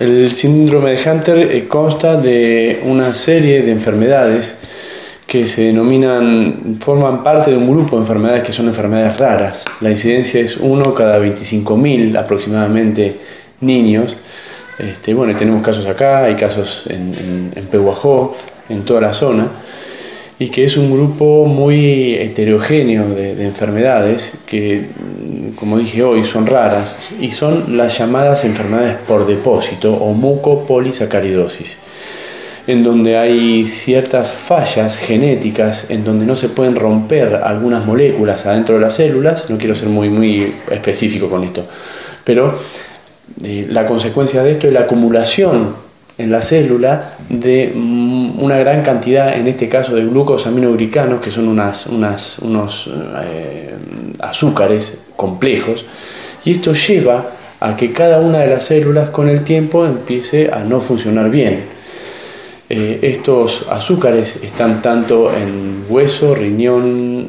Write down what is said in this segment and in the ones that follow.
El síndrome de Hunter consta de una serie de enfermedades que se denominan, forman parte de un grupo de enfermedades que son enfermedades raras. La incidencia es 1 cada 25.000 aproximadamente niños. Bueno, tenemos casos acá, hay casos en Pehuajó, en toda la zona, y que es un grupo muy heterogéneo de enfermedades que, como dije hoy, son raras y son las llamadas enfermedades por depósito o mucopolisacaridosis, en donde hay ciertas fallas genéticas, en donde no se pueden romper algunas moléculas adentro de las células. No quiero ser muy específico con esto, pero la consecuencia de esto es la acumulación en la célula de una gran cantidad, en este caso, de glucosaminoglicanos, que son unos azúcares complejos, y esto lleva a que cada una de las células con el tiempo empiece a no funcionar bien. Estos azúcares están tanto en hueso, riñón,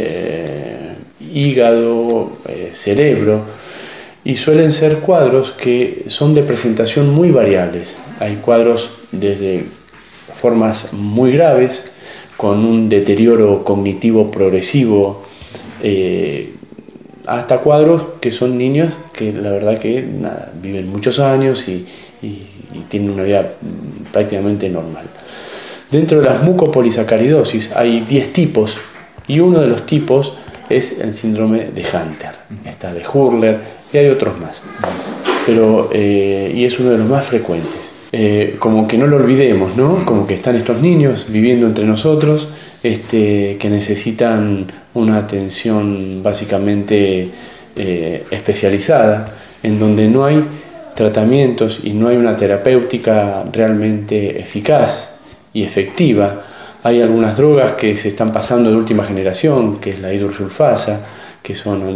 hígado, cerebro, y suelen ser cuadros que son de presentación muy variables. Hay cuadros desde formas muy graves, con un deterioro cognitivo progresivo, hasta cuadros que son niños que la verdad que viven muchos años y tienen una vida prácticamente normal. Dentro de las mucopolisacaridosis hay 10 tipos, y uno de los tipos es el síndrome de Hunter. Está de Hurler y hay otros más, pero y es uno de los más frecuentes. Como que no lo olvidemos, ¿no? Como que están estos niños viviendo entre nosotros, que necesitan una atención básicamente especializada, en donde no hay tratamientos y no hay una terapéutica realmente eficaz y efectiva. Hay algunas drogas que se están pasando de última generación, que es la hidrosulfasa, que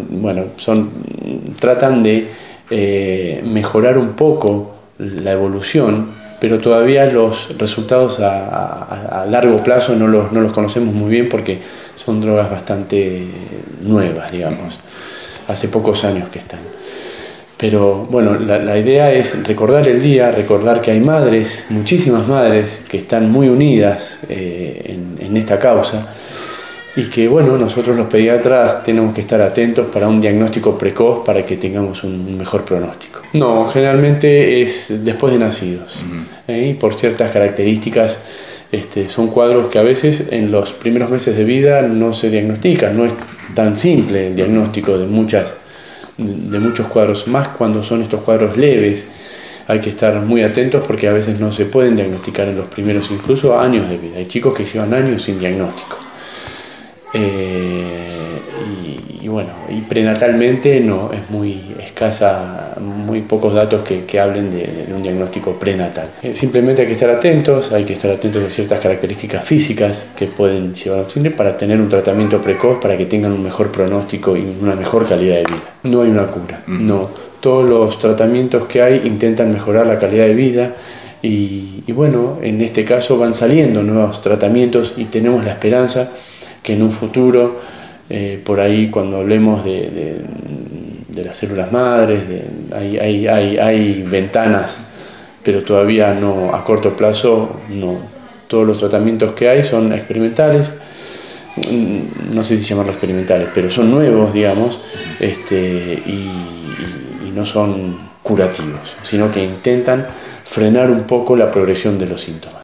tratan de mejorar un poco la evolución, pero todavía los resultados a largo plazo no los conocemos muy bien, porque son drogas bastante nuevas, digamos, hace pocos años que están. Pero bueno, la idea es recordar el día, recordar que hay madres, muchísimas madres, que están muy unidas en esta causa, y que bueno, nosotros los pediatras tenemos que estar atentos para un diagnóstico precoz, para que tengamos un mejor pronóstico. No, generalmente es después de nacidos, y por ciertas características son cuadros que a veces en los primeros meses de vida no se diagnostican. No es tan simple el diagnóstico de muchos cuadros, más cuando son estos cuadros leves. Hay que estar muy atentos, porque a veces no se pueden diagnosticar en los primeros, incluso años de vida. Hay chicos que llevan años sin diagnóstico. Y prenatalmente no, es muy escasa, muy pocos datos que hablen de un diagnóstico prenatal. Simplemente hay que estar atentos a ciertas características físicas que pueden llevar a auxilio para tener un tratamiento precoz, para que tengan un mejor pronóstico y una mejor calidad de vida. No hay una cura, no. Todos los tratamientos que hay intentan mejorar la calidad de vida, y bueno, en este caso van saliendo nuevos tratamientos, y tenemos la esperanza que en un futuro, por ahí, cuando hablemos de las células madres, hay ventanas, pero todavía no, a corto plazo no. Todos los tratamientos que hay son experimentales, no sé si llamarlos experimentales, pero son nuevos, digamos, y no son curativos, sino que intentan frenar un poco la progresión de los síntomas.